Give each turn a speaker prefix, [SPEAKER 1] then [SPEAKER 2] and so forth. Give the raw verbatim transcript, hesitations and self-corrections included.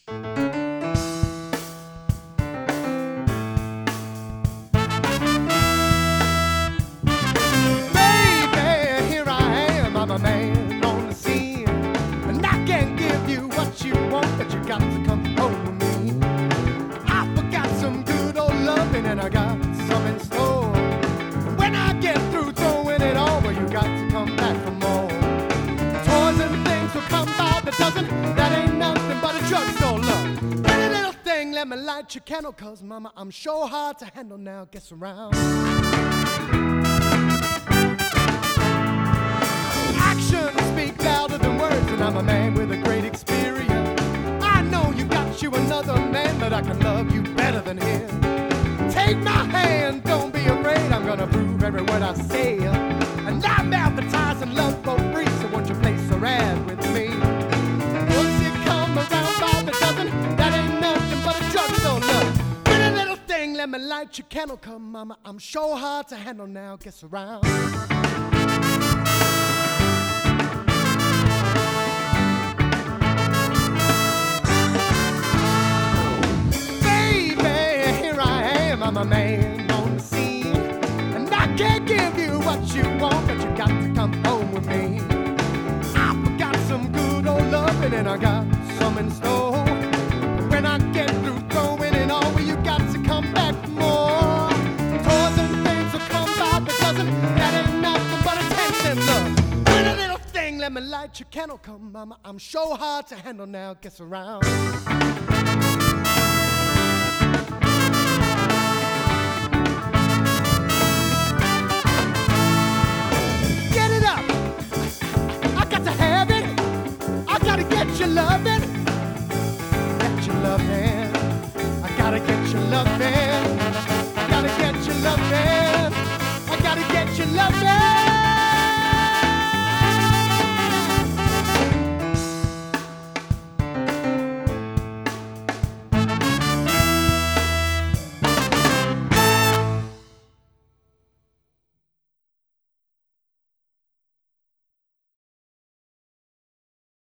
[SPEAKER 1] Baby, here I am, I'm a man on the scene, and I can't give you what you want, but you got to come home with me. I forgot some good old loving, and I got some in store. When I get through throwing it over, you got to come back for more. Toys and things will come by the dozen, that ain't nothing but a drugstore love. Pretty little thing, let me light your candle, cause mama, I'm sure hard to handle now. Guess around. Actions speak louder than words, and I'm a man with a great experience. I know you got you another man, but I can love you better than him. Take my hand, don't be afraid, I'm gonna prove every word I say. And I'm advertising love for free, so won't you place a ad with me? Once you come around by the dozen, that ain't nothing but a drugstore love. Pretty little thing, let me light your candle, come mama, I'm sure hard to handle now. Guess around. I'm a man on the scene, and I can't give you what you want, but you got to come home with me. I forgot some good old loving, and I got some in store. When I get through throwing it over, you got to come back for more. Toys and things will come by the dozen, that ain't nothing but attention, love. Pretty little thing, let me light your candle, come mama, I'm sure hard to handle now. Guess around.